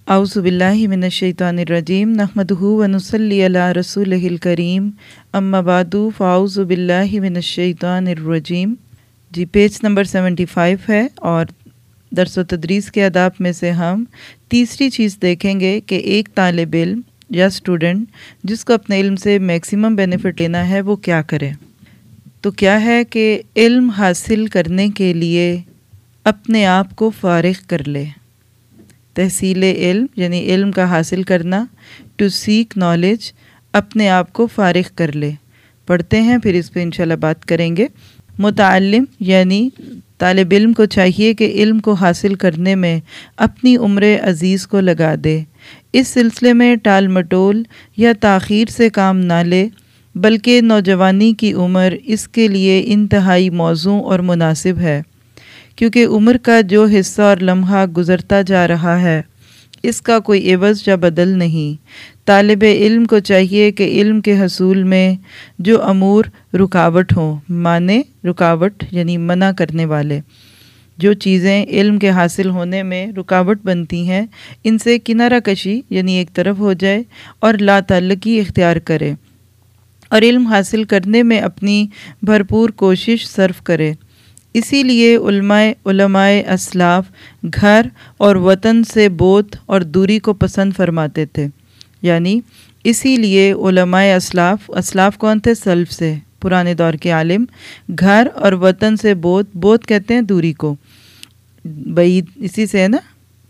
اعوذ باللہ من الشیطان الرجیم نحمدہ ونصلی علی رسولہ الکریم اما بعد فاعوذ باللہ من الشیطان الرجیم۔ جی پیج نمبر 75 ہے، اور درس و تدریس کے آداب میں سے ہم تیسری چیز دیکھیں گے کہ ایک طالب علم یا اسٹوڈنٹ جس کو اپنے علم سے میکسیمم بینیفٹ لینا ہے وہ کیا کرے۔ تو کیا ہے کہ علم حاصل کرنے کے لیے اپنے آپ کو فارغ کر لے۔ تحصیل علم یعنی علم کا حاصل کرنا، ٹو سیک نالج، اپنے آپ کو فارغ کر لے۔ پڑھتے ہیں پھر اس پہ انشاءاللہ بات کریں گے۔ متعلم یعنی طالب علم کو چاہیے کہ علم کو حاصل کرنے میں اپنی عمر عزیز کو لگا دے، اس سلسلے میں ٹال مٹول یا تاخیر سے کام نہ لے، بلکہ نوجوانی کی عمر اس کے لیے انتہائی موزوں اور مناسب ہے، کیونکہ عمر کا جو حصہ اور لمحہ گزرتا جا رہا ہے اس کا کوئی عوض یا بدل نہیں۔ طالب علم کو چاہیے کہ علم کے حصول میں جو امور رکاوٹ ہوں، مانے رکاوٹ یعنی منع کرنے والے، جو چیزیں علم کے حاصل ہونے میں رکاوٹ بنتی ہیں ان سے کنارہ کشی یعنی ایک طرف ہو جائے اور لا تعلقی اختیار کرے، اور علم حاصل کرنے میں اپنی بھرپور کوشش صرف کرے۔ اسی لیے علماء اسلاف گھر اور وطن سے بعد اور دوری کو پسند فرماتے تھے، یعنی اسی لیے علماء اسلاف کون تھے؟ سلف سے، پرانے دور کے عالم، گھر اور وطن سے بعد کہتے ہیں دوری کو، بعید اسی سے ہے نا،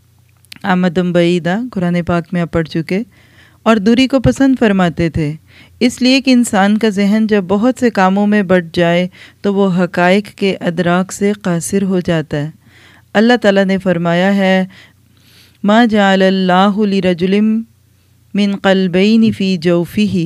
آمدم بعیدہ قرآن پاک میں آپ پڑھ چکے، اور دوری کو پسند فرماتے تھے، اس لیے کہ انسان کا ذہن جب بہت سے کاموں میں بٹ جائے تو وہ حقائق کے ادراک سے قاصر ہو جاتا ہے۔ اللہ تعالیٰ نے فرمایا ہے ما جعل اللہ لرجل من قلبین فی جوفہ،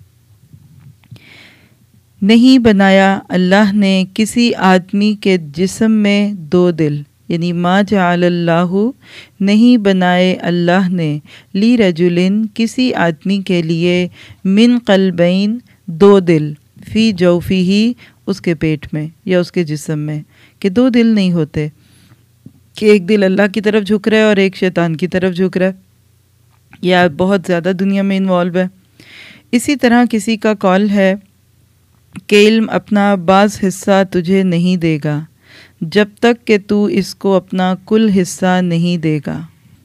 نہیں بنایا اللہ نے کسی آدمی کے جسم میں دو دل، یعنی ما جعل اللہ، نہیں بنائے اللہ نے، لی رجلن، کسی آدمی کے لیے، من قلبین، دو دل، فی جوفہ، اس کے پیٹ میں یا اس کے جسم میں، کہ دو دل نہیں ہوتے، کہ ایک دل اللہ کی طرف جھک رہا ہے اور ایک شیطان کی طرف جھک رہا ہے، یا بہت زیادہ دنیا میں انوالو ہے۔ اسی طرح کسی کا قول ہے کہ علم اپنا بعض حصہ تجھے نہیں دے گا جب تک کہ تو اس کو اپنا کل حصہ نہیں دے گا۔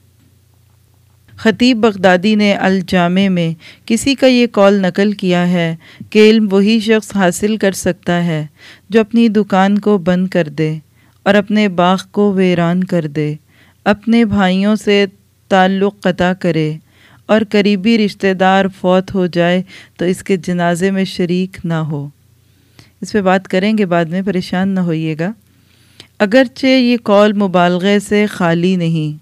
خطیب بغدادی نے الجامع میں کسی کا یہ قول نقل کیا ہے کہ علم وہی شخص حاصل کر سکتا ہے جو اپنی دکان کو بند کر دے اور اپنے باغ کو ویران کر دے، اپنے بھائیوں سے تعلق قطع کرے، اور قریبی رشتہ دار فوت ہو جائے تو اس کے جنازے میں شریک نہ ہو۔ اس پہ بات کریں گے بعد میں، پریشان نہ ہوئیے گا۔ اگرچہ یہ قول مبالغے سے خالی نہیں،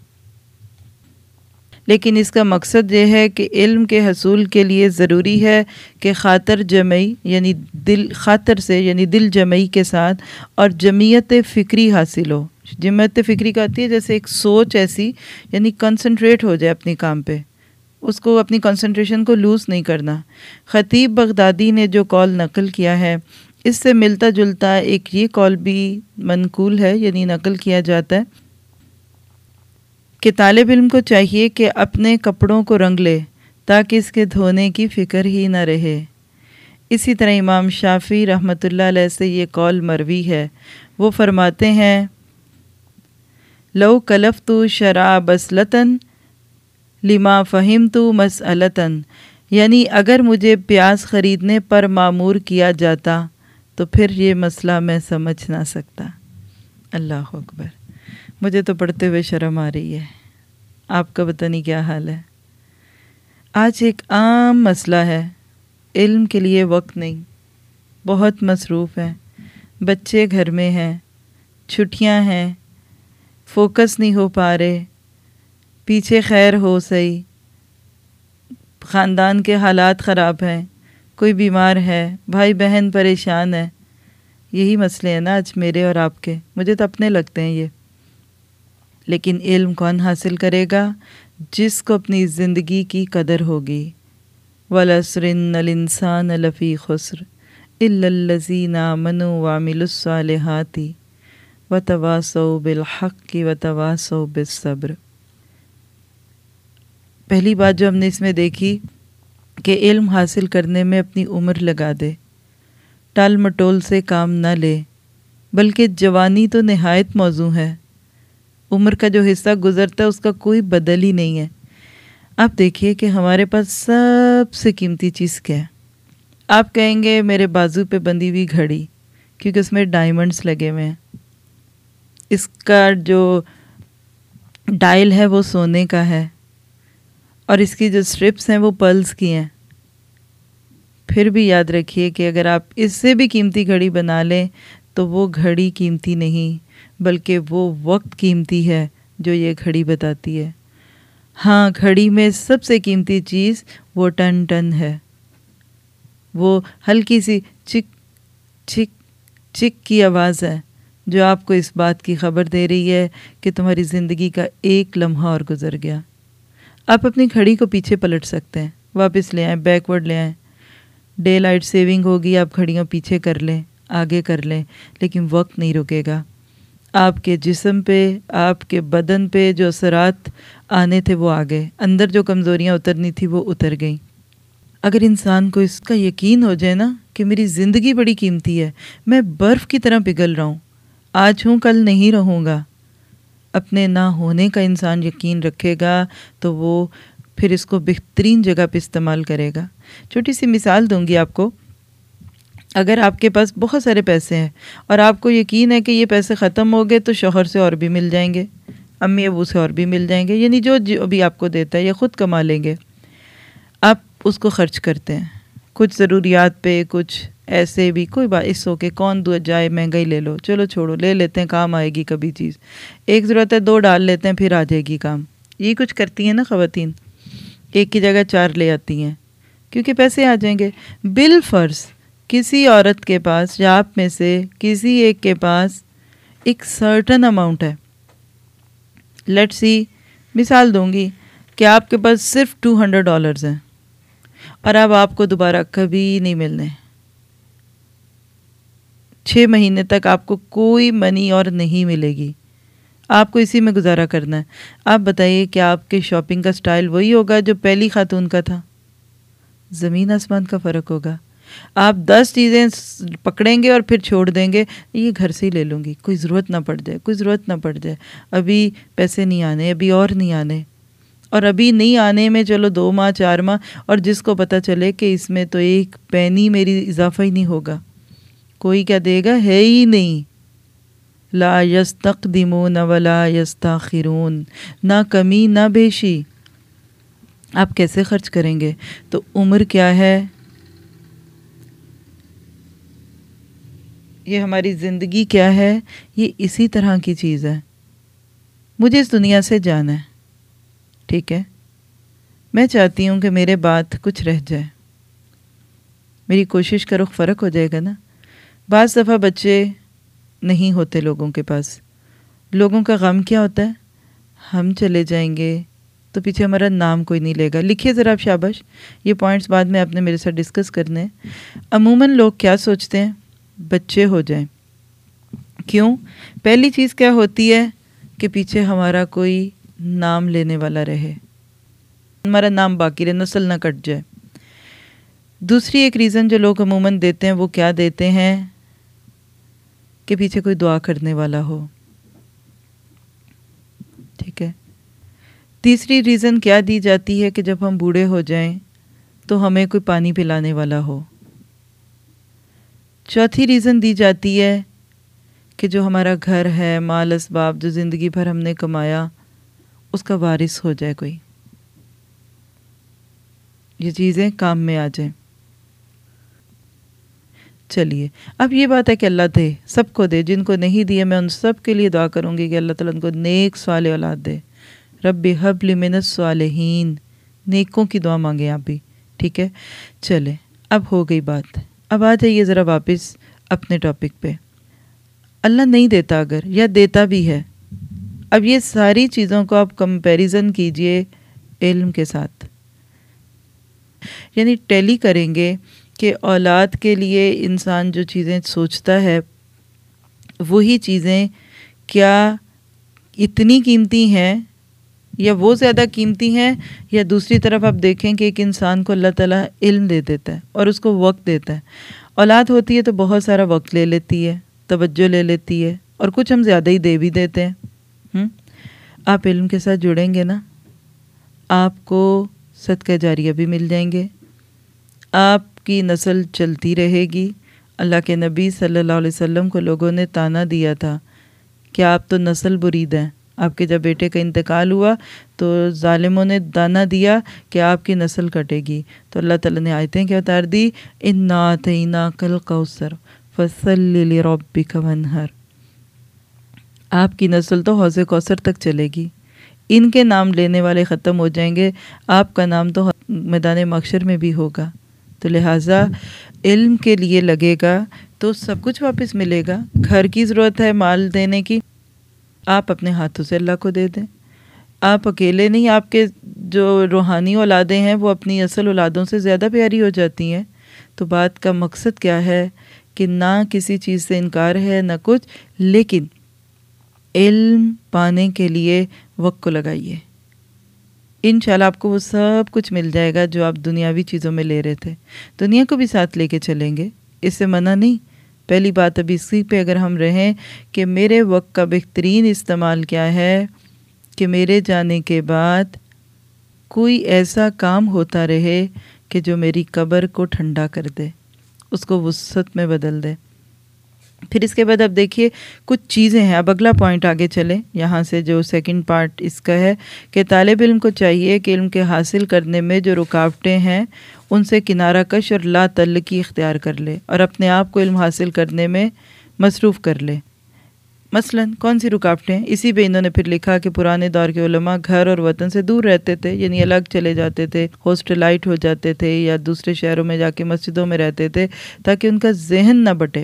لیکن اس کا مقصد یہ ہے کہ علم کے حصول کے لیے ضروری ہے کہ خاطر جمعی یعنی دل جمعی کے ساتھ اور جمعیت فکری حاصل ہو۔ جمعیت فکری کا آتی ہے جیسے ایک سوچ ایسی، یعنی کنسنٹریٹ ہو جائے اپنے کام پہ، اس کو اپنی کنسنٹریشن کو لوز نہیں کرنا۔ خطیب بغدادی نے جو قول نقل کیا ہے اس سے ملتا جلتا ایک یہ قول بھی منقول ہے، یعنی نقل کیا جاتا ہے کہ طالب علم کو چاہیے کہ اپنے کپڑوں کو رنگ لے تاکہ اس کے دھونے کی فکر ہی نہ رہے۔ اسی طرح امام شافعی رحمۃ اللہ علیہ سے یہ قول مروی ہے، وہ فرماتے ہیں لو کلفت شراب بسلتن لما فہمت مسئلتن، یعنی اگر مجھے پیاز خریدنے پر مامور کیا جاتا تو پھر یہ مسئلہ میں سمجھ نہ سکتا۔ اللہ اکبر، مجھے تو پڑھتے ہوئے شرم آ رہی ہے، آپ کا پتہ نہیں کیا حال ہے۔ آج ایک عام مسئلہ ہے، علم کے لیے وقت نہیں، بہت مصروف ہیں، بچے گھر میں ہیں، چھٹیاں ہیں، فوکس نہیں ہو پا رہے، پیچھے خیر ہو صحیح، خاندان کے حالات خراب ہیں، کوئی بیمار ہے، بھائی بہن پریشان ہے، یہی مسئلے ہیں نا آج میرے اور آپ کے، مجھے تو اپنے لگتے ہیں یہ۔ لیکن علم کون حاصل کرے گا؟ جس کو اپنی زندگی کی قدر ہوگی۔ وَالْعَصْرِ إِنَّ الْإِنسَانَ لَفِي خُسْرٍ إِلَّا الَّذِينَ آمَنُوا وَعَمِلُوا الصَّالِحَاتِ وَتَوَاصَوْا بِالْحَقِّ وَتَوَاصَوْا بِالصَّبْرِ۔ پہلی بات جو ہم نے اس میں دیکھی کہ علم حاصل کرنے میں اپنی عمر لگا دے، ٹال مٹول سے کام نہ لے، بلکہ جوانی تو نہایت موزوں ہے، عمر کا جو حصہ گزرتا ہے اس کا کوئی بدل ہی نہیں ہے۔ آپ دیکھیے کہ ہمارے پاس سب سے قیمتی چیز کیا ہے؟ آپ کہیں گے میرے بازو پہ بندھی ہوئی گھڑی، کیونکہ اس میں ڈائمنڈز لگے ہوئے ہیں، اس کا جو ڈائل ہے وہ سونے کا ہے، اور اس کی جو سٹرپس ہیں وہ پرلز کی ہیں۔ پھر بھی یاد رکھیے کہ اگر آپ اس سے بھی قیمتی گھڑی بنا لیں تو وہ گھڑی قیمتی نہیں، بلکہ وہ وقت قیمتی ہے جو یہ گھڑی بتاتی ہے۔ ہاں، گھڑی میں سب سے قیمتی چیز وہ ٹن ٹن ہے، وہ ہلکی سی چک چک چک کی آواز ہے جو آپ کو اس بات کی خبر دے رہی ہے کہ تمہاری زندگی کا ایک لمحہ اور گزر گیا۔ آپ اپنی گھڑی کو پیچھے پلٹ سکتے ہیں، واپس لے آئیں، بیکورڈ لے آئیں، ڈے لائٹ سیونگ ہوگی، آپ گھڑیاں پیچھے کر لیں، آگے کر لیں، لیکن وقت نہیں رکے گا۔ آپ کے جسم پہ، آپ کے بدن پہ جو اثرات آنے تھے وہ آ گئے، اندر جو کمزوریاں اترنی تھی وہ اتر گئیں۔ اگر انسان کو اس کا یقین ہو جائے نا کہ میری زندگی بڑی قیمتی ہے، میں برف کی طرح پگھل رہا ہوں، آج ہوں کل نہیں رہوں گا، اپنے نہ ہونے کا انسان یقین رکھے گا تو وہ پھر اس کو بہترین جگہ پہ استعمال کرے گا۔ چھوٹی سی مثال دوں گی آپ کو۔ اگر آپ کے پاس بہت سارے پیسے ہیں اور آپ کو یقین ہے کہ یہ پیسے ختم ہو گئے تو شوہر سے اور بھی مل جائیں گے، امی ابو سے اور بھی مل جائیں گے، یعنی جو بھی آپ کو دیتا ہے یا خود کما لیں گے، آپ اس کو خرچ کرتے ہیں کچھ ضروریات پہ، کچھ ایسے بھی، کوئی بات اس ہو کہ کون دو جائے مہنگائی لے لو، چلو چھوڑو، لے لیتے ہیں، کام آئے گی کبھی چیز، ایک ضرورت ہے دو ڈال لیتے ہیں پھر آ جائے گی کام۔ یہ کچھ کرتی ہیں نا خواتین، ایک کی جگہ 4 لے آتی ہیں کیونکہ پیسے آ جائیں گے۔ بالفرض کسی عورت کے پاس یا آپ میں سے کسی ایک کے پاس ایک سرٹن اماؤنٹ ہے، لیٹ سی، مثال دوں گی کہ آپ کے پاس صرف $200 ہیں اور اب آپ کو دوبارہ کبھی نہیں ملنے، 6 مہینے تک آپ کو کوئی منی اور نہیں ملے گی، آپ کو اسی میں گزارا کرنا ہے۔ آپ بتائیے کہ آپ کے شاپنگ کا سٹائل وہی ہوگا جو پہلی خاتون کا تھا؟ زمین آسمان کا فرق ہوگا۔ آپ 10 چیزیں پکڑیں گے اور پھر چھوڑ دیں گے، یہ گھر سے ہی لے لوں گی، کوئی ضرورت نہ پڑ جائے، کوئی ضرورت نہ پڑ جائے، ابھی پیسے نہیں آنے، ابھی اور نہیں آنے، اور ابھی نہیں آنے میں چلو 2 ماہ 4 ماہ، اور جس کو پتہ چلے کہ اس میں تو ایک پینی میری اضافہ ہی نہیں ہوگا، کوئی کیا دے گا، ہے ہی نہیں۔ لا یستقدمون ولا یستاخرون، نہ کمی نہ بیشی۔ آپ کیسے خرچ کریں گے؟ تو عمر کیا ہے؟ یہ ہماری زندگی کیا ہے؟ یہ اسی طرح کی چیز ہے۔ مجھے اس دنیا سے جانا ہے، ٹھیک ہے، میں چاہتی ہوں کہ میرے بعد کچھ رہ جائے، میری کوشش کا رخ فرق ہو جائے گا نا۔ بعض دفعہ بچے نہیں ہوتے لوگوں کے پاس، لوگوں کا غم کیا ہوتا ہے؟ ہم چلے جائیں گے تو پیچھے ہمارا نام کوئی نہیں لے گا۔ لکھیے ذرا آپ، شاباش، یہ پوائنٹس بعد میں آپ نے میرے ساتھ ڈسکس کرنے ہیں۔ عموماً لوگ کیا سوچتے ہیں؟ بچے ہو جائیں۔ کیوں؟ پہلی چیز کیا ہوتی ہے کہ پیچھے ہمارا کوئی نام لینے والا رہے، ہمارا نام باقی رہے، نسل نہ کٹ جائے۔ دوسری ایک ریزن جو لوگ عموماً دیتے ہیں وہ کیا دیتے ہیں؟ کہ پیچھے کوئی دعا کرنے والا ہو، ٹھیک ہے۔ تیسری ریزن کیا دی جاتی ہے کہ جب ہم بوڑھے ہو جائیں تو ہمیں کوئی پانی پلانے والا ہو۔ چوتھی ریزن دی جاتی ہے کہ جو ہمارا گھر ہے، مال اسباب جو زندگی بھر ہم نے کمایا، اس کا وارث ہو جائے کوئی، یہ چیزیں کام میں آ جائیں۔ چلیے، اب یہ بات ہے کہ اللہ دے، سب کو دے، جن کو نہیں دیے میں ان سب کے لیے دعا کروں گی کہ اللہ تعالیٰ ان کو نیک صالح اولاد دے۔ رب حب لی من الصالحین، نیکوں کی دعا مانگیں آپ بھی، ٹھیک ہے۔ چلے، اب ہو گئی بات، اب آ جائیے ذرا واپس اپنے ٹاپک پہ۔ اللہ نہیں دیتا اگر، یا دیتا بھی ہے، اب یہ ساری چیزوں کو آپ کمپیریزن کیجئے علم کے ساتھ، یعنی ٹیلی کریں گے کہ اولاد کے لیے انسان جو چیزیں سوچتا ہے وہی چیزیں کیا اتنی قیمتی ہیں یا وہ زیادہ قیمتی ہیں، یا دوسری طرف آپ دیکھیں کہ ایک انسان کو اللہ تعالیٰ علم دے دیتا ہے اور اس کو وقت دیتا ہے. اولاد ہوتی ہے تو بہت سارا وقت لے لیتی ہے، توجہ لے لیتی ہے، اور کچھ ہم زیادہ ہی دے بھی دیتے ہیں. آپ علم کے ساتھ جڑیں گے نا، آپ کو صدقہ جاریہ بھی مل جائیں گے، آپ کی نسل چلتی رہے گی. اللہ کے نبی صلی اللہ علیہ وسلم کو لوگوں نے تانا دیا تھا کہ آپ تو نسل برید ہیں. آپ کے جب بیٹے کا انتقال ہوا تو ظالموں نے دانا دیا کہ آپ کی نسل کٹے گی، تو اللہ تعالیٰ نے آیتیں کیا اتار دی، اِنَّا أَعْطَيْنَاكَ الْكَوْثَرَ فَصَلِّ لِرَبِّكَ وَانْحَرْ. آپ کی نسل تو حوض کوثر تک چلے گی. ان کے نام لینے والے ختم ہو جائیں گے، آپ کا نام تو میدان محشر میں بھی ہوگا. تو لہٰذا علم کے لیے لگے گا تو سب کچھ واپس ملے گا. گھر کی ضرورت ہے مال دینے کی، آپ اپنے ہاتھوں سے اللہ کو دے دیں. آپ اکیلے نہیں، آپ کے جو روحانی اولادیں ہیں وہ اپنی اصل اولادوں سے زیادہ پیاری ہو جاتی ہیں. تو بات کا مقصد کیا ہے کہ نہ کسی چیز سے انکار ہے نہ کچھ، لیکن علم پانے کے لیے وقت کو لگائیے. انشاءاللہ آپ کو وہ سب کچھ مل جائے گا جو آپ دنیاوی چیزوں میں لے رہے تھے. دنیا کو بھی ساتھ لے کے چلیں گے، اس سے منع نہیں. پہلی بات ابھی اسی پہ اگر ہم رہیں کہ میرے وقت کا بہترین استعمال کیا ہے کہ میرے جانے کے بعد کوئی ایسا کام ہوتا رہے کہ جو میری قبر کو ٹھنڈا کر دے، اس کو وسعت میں بدل دے. پھر اس کے بعد اب دیکھیے کچھ چیزیں ہیں. اب اگلا پوائنٹ آگے چلیں، یہاں سے جو سیکنڈ پارٹ اس کا ہے کہ طالب علم کو چاہیے کہ علم کے حاصل کرنے میں جو رکاوٹیں ہیں ان سے کنارہ کش اور لا تعلقی اختیار کر لے اور اپنے آپ کو علم حاصل کرنے میں مصروف کر لے. مثلا کون سی رکاوٹیں ہیں؟ اسی پہ انہوں نے پھر لکھا کہ پرانے دور کے علماء گھر اور وطن سے دور رہتے تھے، یعنی الگ چلے جاتے تھے، ہاسٹلائٹ ہو جاتے تھے یا دوسرے شہروں میں جا کے مسجدوں میں رہتے تھے تاکہ ان کا ذہن نہ بٹے.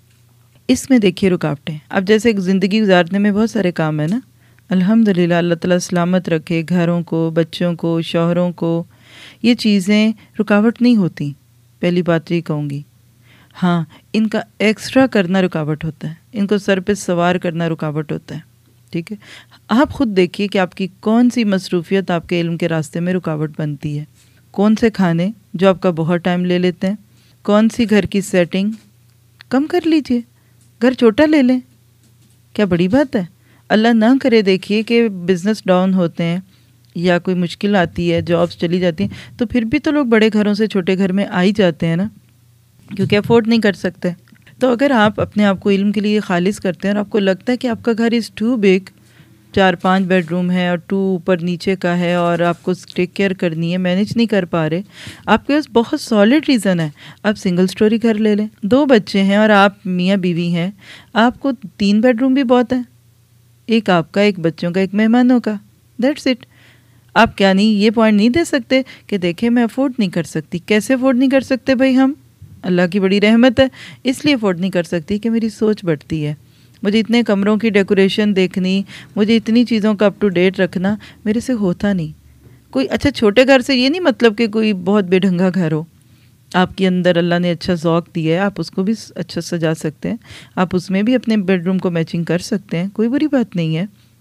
اس میں دیکھیے رکاوٹیں. اب جیسے ایک زندگی گزارنے میں بہت سارے کام ہیں نا، الحمدللہ اللہ تعالیٰ سلامت رکھے گھروں کو، بچوں کو، شوہروں کو، یہ چیزیں رکاوٹ نہیں ہوتی. پہلی بات یہ کہوں گی، ہاں ان کا ایکسٹرا کرنا رکاوٹ ہوتا ہے، ان کو سر پہ سوار کرنا رکاوٹ ہوتا ہے. ٹھیک ہے، آپ خود دیکھیے کہ آپ کی کون سی مصروفیت آپ کے علم کے راستے میں رکاوٹ بنتی ہے. کون سے کھانے جو آپ کا بہت ٹائم لے لیتے ہیں، کون سی گھر کی سیٹنگ کم کر لیجئے، گھر چھوٹا لے لیں، کیا بڑی بات ہے. اللہ نہ کرے دیکھیے کہ بزنس ڈاؤن ہوتے ہیں یا کوئی مشکل آتی ہے، جابس چلی جاتی ہیں، تو پھر بھی تو لوگ بڑے گھروں سے چھوٹے گھر میں آ ہی جاتے ہیں نا، کیونکہ افورڈ نہیں کر سکتے. تو اگر آپ اپنے آپ کو علم کے لیے خالص کرتے ہیں اور آپ کو لگتا ہے کہ آپ کا گھر is too big, 4-5 bedroom ہے اور 2 اوپر نیچے کا ہے اور آپ کو ٹیک کیئر کرنی ہے، مینیج نہیں کر پا رہے، آپ کے پاس بہت سالڈ ریزن ہے. آپ سنگل سٹوری گھر لے لیں، 2 بچے ہیں اور آپ میاں بیوی ہیں، آپ کو 3 بیڈ روم بھی بہت ہیں، ایک آپ کا، ایک بچوں کا، ایک مہمانوں کا، دیٹس اٹ. آپ کیا نہیں یہ پوائنٹ نہیں دے سکتے کہ دیکھیں میں افورڈ نہیں کر سکتی. کیسے افورڈ نہیں کر سکتے بھائی؟ ہم اللہ کی بڑی رحمت ہے اس لیے افورڈ نہیں کر سکتی کہ میری سوچ بڑھتی ہے. مجھے اتنے کمروں کی ڈیکوریشن دیکھنی، مجھے اتنی چیزوں کا اپ ٹو ڈیٹ رکھنا میرے سے ہوتا نہیں. کوئی اچھا چھوٹے گھر سے یہ نہیں مطلب کہ کوئی بہت بے ڈھنگا گھر ہو، آپ کے اندر اللہ نے اچھا ذوق دیا ہے، آپ اس کو بھی اچھا سجا سکتے ہیں، آپ اس میں بھی اپنے بیڈ روم کو میچنگ کر سکتے ہیں، کوئی بری بات نہیں ہے،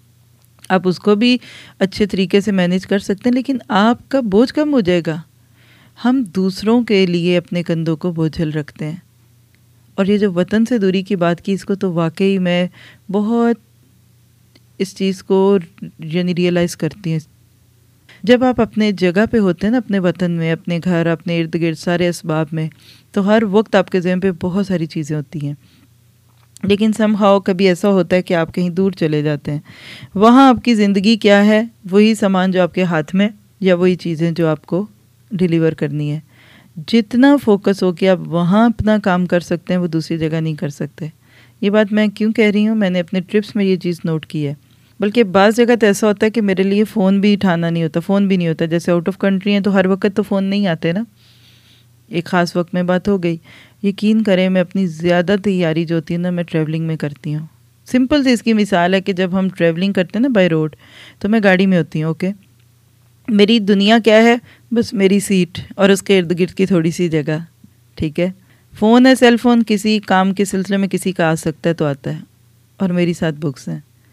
آپ اس کو بھی اچھے طریقے سے مینیج کر سکتے ہیں. لیکن آپ کا بوجھ کم ہو جائے گا. ہم دوسروں کے لیے اپنے کندھوں کو بوجھل رکھتے ہیں. اور یہ جو وطن سے دوری کی بات کی، اس کو تو واقعی میں بہت اس چیز کو یعنی ریئلائز کرتی ہیں. جب آپ اپنے جگہ پہ ہوتے ہیں نا، اپنے وطن میں، اپنے گھر، اپنے ارد گرد سارے اسباب میں، تو ہر وقت آپ کے ذہن پہ بہت ساری چیزیں ہوتی ہیں. لیکن سم ہاؤ کبھی ایسا ہوتا ہے کہ آپ کہیں دور چلے جاتے ہیں، وہاں آپ کی زندگی کیا ہے؟ وہی سامان جو آپ کے ہاتھ میں، یا وہی چیزیں جو آپ کو ڈیلیور کرنی ہے. جتنا فوکس ہو کے آپ وہاں اپنا کام کر سکتے ہیں وہ دوسری جگہ نہیں کر سکتے. یہ بات میں کیوں کہہ رہی ہوں؟ میں نے اپنے ٹرپس میں یہ چیز نوٹ کی ہے. بلکہ بعض جگہ تو ایسا ہوتا ہے کہ میرے لیے فون بھی اٹھانا نہیں ہوتا، فون بھی نہیں ہوتا. جیسے آؤٹ آف کنٹری ہیں تو ہر وقت تو فون نہیں آتے نا، ایک خاص وقت میں بات ہو گئی. یقین کریں میں اپنی زیادہ تیاری جو ہوتی ہے نا میں ٹریولنگ میں کرتی ہوں. سمپل سی اس کی مثال ہے کہ جب ہم ٹریولنگ کرتے ہیں نا بائی روڈ، تو میں گاڑی میں ہوتی ہوں. اوکے، میری دنیا کیا ہے؟ بس میری سیٹ اور اس کے ارد گرد کی تھوڑی سی جگہ. ٹھیک ہے، فون ہے، سیل فون کسی کام کے سلسلے میں کسی کا آ سکتا ہے تو آتا ہے، اور میری ساتھ بکس ہیں.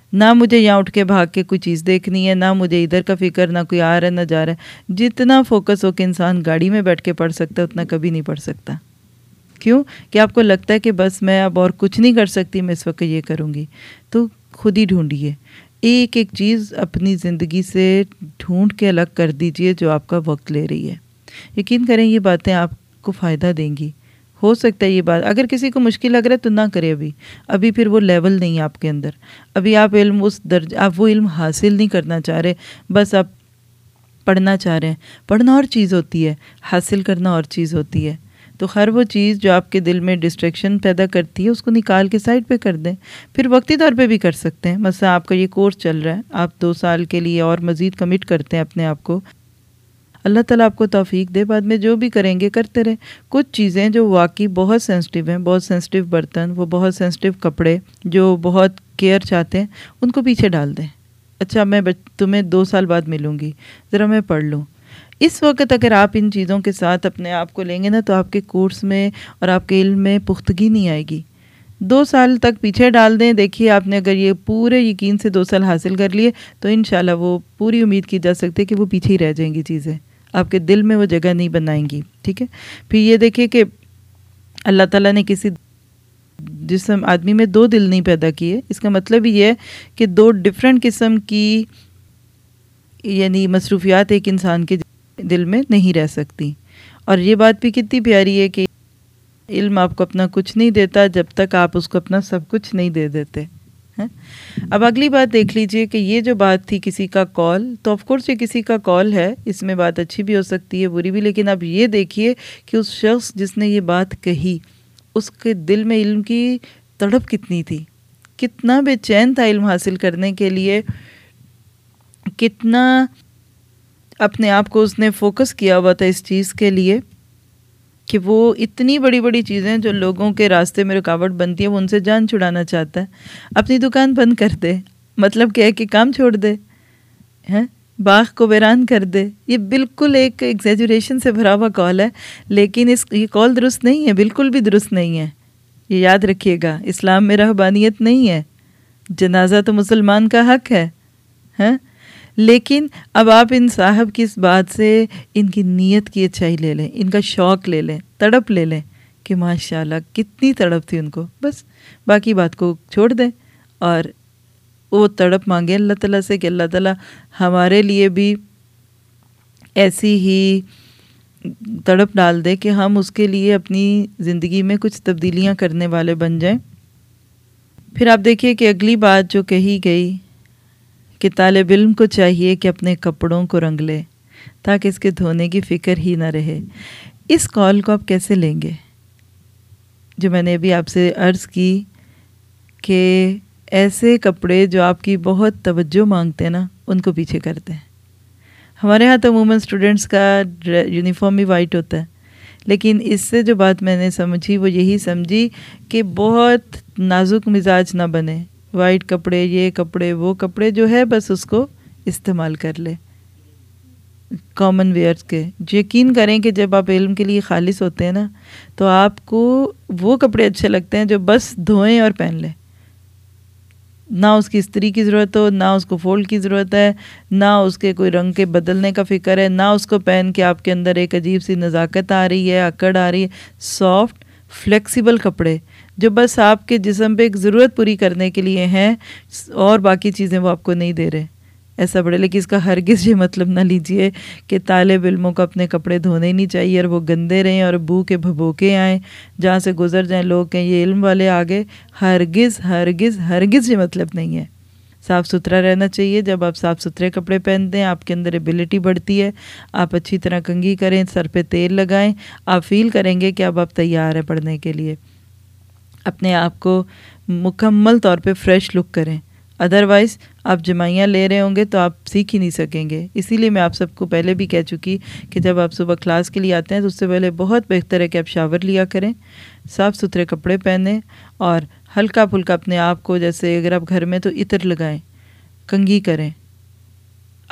نہ مجھے یہاں اٹھ کے بھاگ کے کوئی چیز دیکھنی ہے، نہ مجھے ادھر کا فکر، نہ کوئی آ رہا ہے نہ جا رہا ہے۔ جتنا فوکس ہو کے انسان گاڑی میں بیٹھ کے پڑھ سکتا ہے اتنا کبھی نہیں پڑھ سکتا۔ کیوں کہ آپ کو لگتا ہے کہ بس میں اب اور کچھ نہیں کر سکتی، میں اس وقت یہ کروں گی۔ تو خود ہی ڈھونڈیے، ایک ایک چیز اپنی زندگی سے ڈھونڈ کے الگ کر دیجئے جو آپ کا وقت لے رہی ہے۔ یقین کریں یہ باتیں آپ کو فائدہ دیں گی۔ ہو سکتا ہے یہ بات اگر کسی کو مشکل لگ رہا ہے تو نہ کرے، ابھی پھر وہ لیول نہیں ہے آپ کے اندر، ابھی آپ علم اس درجہ، آپ وہ علم حاصل نہیں کرنا چاہ رہے، بس آپ پڑھنا چاہ رہے ہیں۔ پڑھنا اور چیز ہوتی ہے، حاصل کرنا اور چیز ہوتی ہے۔ تو ہر وہ چیز جو آپ کے دل میں ڈسٹریکشن پیدا کرتی ہے اس کو نکال کے سائڈ پہ کر دیں، پھر وقتی طور پہ بھی کر سکتے ہیں۔ مثلا آپ کا یہ کورس چل رہا ہے، آپ 2 سال کے لیے اور مزید کمٹ کرتے ہیں اپنے آپ کو، اللہ تعالیٰ آپ کو توفیق دے، بعد میں جو بھی کریں گے کرتے رہیں۔ کچھ چیزیں جو واقعی بہت سینسٹیو ہیں، بہت سینسٹیو برتن، وہ بہت سینسٹیو کپڑے جو بہت کیئر چاہتے ہیں، ان کو پیچھے ڈال دیں۔ اچھا میں تمہیں 2 سال بعد ملوں گی، ذرا میں پڑھ لوں۔ اس وقت اگر آپ ان چیزوں کے ساتھ اپنے آپ کو لیں گے نا تو آپ کے کورس میں اور آپ کے علم میں پختگی نہیں آئے گی۔ 2 سال تک پیچھے ڈال دیں، دیکھیے آپ نے اگر یہ پورے یقین سے 2 سال حاصل کر لیے تو انشاءاللہ وہ پوری امید کی جا سکتی ہے کہ وہ پیچھے ہی رہ جائیں گی چیزیں، آپ کے دل میں وہ جگہ نہیں بنائیں گی، ٹھیک ہے۔ پھر یہ دیکھیے کہ اللہ تعالیٰ نے کسی جسم آدمی میں 2 دل نہیں پیدا کیے، اس کا مطلب یہ ہے کہ 2 ڈفرینٹ قسم کی یعنی مصروفیات ایک انسان کے دل میں نہیں رہ سکتی۔ اور یہ بات بھی کتنی پیاری ہے کہ علم آپ کو اپنا کچھ نہیں دیتا جب تک آپ اس کو اپنا سب کچھ نہیں دے دیتے ہیں۔ اب اگلی بات دیکھ لیجئے کہ یہ جو بات تھی کسی کا کال، تو آف کورس یہ کسی کا کال ہے، اس میں بات اچھی بھی ہو سکتی ہے بری بھی، لیکن اب یہ دیکھیے کہ اس شخص جس نے یہ بات کہی اس کے دل میں علم کی تڑپ کتنی تھی، کتنا بے چین تھا علم حاصل کرنے کے لیے، کتنا اپنے آپ کو اس نے فوکس کیا ہوا تھا اس چیز کے لیے کہ وہ اتنی بڑی بڑی چیزیں جو لوگوں کے راستے میں رکاوٹ بنتی ہیں وہ ان سے جان چھڑانا چاہتا ہے۔ اپنی دکان بند کر دے، مطلب کیا ہے کہ کام چھوڑ دے، باغ کو ویران کر دے۔ یہ بالکل ایک ایگزیجریشن سے بھرا ہوا کال ہے، لیکن یہ کال درست نہیں ہے، بالکل بھی درست نہیں ہے۔ یہ یاد رکھیے گا، اسلام میں رہبانیت نہیں ہے، جنازہ تو مسلمان کا حق ہے، لیکن اب آپ ان صاحب کی اس بات سے ان کی نیت کی اچھائی لے لیں، ان کا شوق لے لیں، تڑپ لے لیں کہ ماشاءاللہ کتنی تڑپ تھی ان کو، بس باقی بات کو چھوڑ دیں اور وہ تڑپ مانگیں اللہ تعالیٰ سے کہ اللہ تعالیٰ ہمارے لیے بھی ایسی ہی تڑپ ڈال دے کہ ہم اس کے لیے اپنی زندگی میں کچھ تبدیلیاں کرنے والے بن جائیں۔ پھر آپ دیکھیے کہ اگلی بات جو کہی گئی کہ طالب علم کو چاہیے کہ اپنے کپڑوں کو رنگ لے تاکہ اس کے دھونے کی فکر ہی نہ رہے۔ اس کال کو آپ کیسے لیں گے جو میں نے ابھی آپ سے عرض کی کہ ایسے کپڑے جو آپ کی بہت توجہ مانگتے ہیں نا ان کو پیچھے کرتے ہیں۔ ہمارے ہاں تو عموماً اسٹوڈنٹس کا یونیفارم بھی وائٹ ہوتا ہے، لیکن اس سے جو بات میں نے سمجھی وہ یہی سمجھی کہ بہت نازک مزاج نہ بنے، وائٹ کپڑے، یہ کپڑے، وہ کپڑے جو ہے بس اس کو استعمال کر لے کامن ویئرز کے۔ یقین کریں کہ جب آپ علم کے لیے خالص ہوتے ہیں نا تو آپ کو وہ کپڑے اچھے لگتے ہیں جو بس دھوئیں اور پہن لیں، نہ اس کی استری کی ضرورت ہو، نہ اس کو فولڈ کی ضرورت ہے، نہ اس کے کوئی رنگ کے بدلنے کا فکر ہے، نہ اس کو پہن کے آپ کے اندر ایک عجیب سی نزاکت آ رہی ہے، اکڑ آ رہی ہے۔ سافٹ فلیکسیبل کپڑے جو بس آپ کے جسم پہ ایک ضرورت پوری کرنے کے لیے ہیں اور باقی چیزیں وہ آپ کو نہیں دے رہے، ایسا بڑے۔ لیکن اس کا ہرگز یہ مطلب نہ لیجئے کہ طالب علموں کو اپنے کپڑے دھونے نہیں چاہیے اور وہ گندے رہیں اور بو کے بھبوکے آئیں، جہاں سے گزر جائیں لوگ کہیں یہ علم والے آگے۔ ہرگز ہرگز ہرگز یہ مطلب نہیں ہے۔ صاف ستھرا رہنا چاہیے۔ جب آپ صاف ستھرے کپڑے پہنتے ہیں آپ کے اندر ایبیلٹی بڑھتی ہے، آپ اچھی طرح کنگھی کریں، سر پہ تیل لگائیں، آپ فیل کریں گے کہ اب آپ تیار ہیں پڑھنے کے لیے، اپنے آپ کو مکمل طور پہ فریش لک کریں۔ ادروائز آپ جمائیاں لے رہے ہوں گے تو آپ سیکھ ہی نہیں سکیں گے۔ اسی لیے میں آپ سب کو پہلے بھی کہہ چکی کہ جب آپ صبح کلاس کے لیے آتے ہیں تو اس سے پہلے بہت بہتر ہے کہ آپ شاور لیا کریں، صاف ستھرے کپڑے پہنیں اور ہلکا پھلکا اپنے آپ کو، جیسے اگر آپ گھر میں تو عطر لگائیں، کنگھی کریں، آپ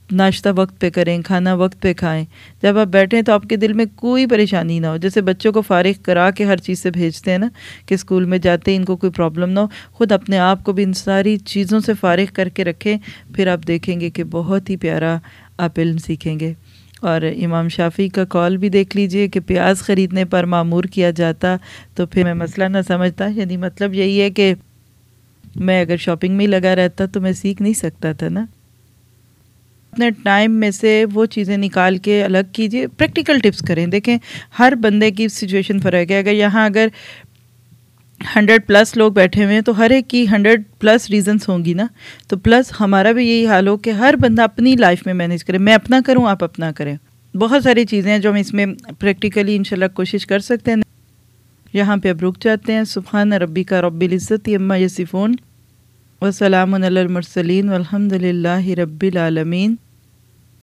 ناشتہ وقت پہ کریں، کھانا وقت پہ کھائیں، جب آپ بیٹھیں تو آپ کے دل میں کوئی پریشانی نہ ہو. جیسے بچوں کو فارغ کرا کے ہر چیز سے بھیجتے ہیں نا کہ اسکول میں جاتے ہیں ان کو کوئی پرابلم نہ ہو، خود اپنے آپ کو بھی ان ساری چیزوں سے فارغ کر کے رکھیں، پھر آپ دیکھیں گے کہ بہت ہی پیارا آپ علم سیکھیں گے. اور امام شافعی کا قول بھی دیکھ لیجئے کہ پیاز خریدنے پر معمور کیا جاتا تو پھر میں مسئلہ نہ سمجھتا. یعنی مطلب یہی ہے کہ میں اگر شاپنگ میں ہی لگا رہتا تو میں سیکھ نہیں سکتا تھا نا. اپنے ٹائم میں سے وہ چیزیں نکال کے الگ کیجئے، پریکٹیکل ٹپس کریں. دیکھیں ہر بندے کی سچویشن فرق ہے. اگر 100+ لوگ بیٹھے ہوئے ہیں تو ہر ایک کی 100+ ریزنس ہوں گی نا. تو پلس ہمارا بھی یہی حال ہو کہ ہر بندہ اپنی لائف میں مینیج کرے. میں اپنا کروں، آپ اپنا کریں. بہت ساری چیزیں ہیں جو ہم اس میں پریکٹیکلی انشاءاللہ کوشش کر سکتے ہیں. یہاں پہ اب رک جاتے ہیں. سبحان ربک رب العزت عما یصفون وسلام علی المرسلین والحمد للہ رب العالمین.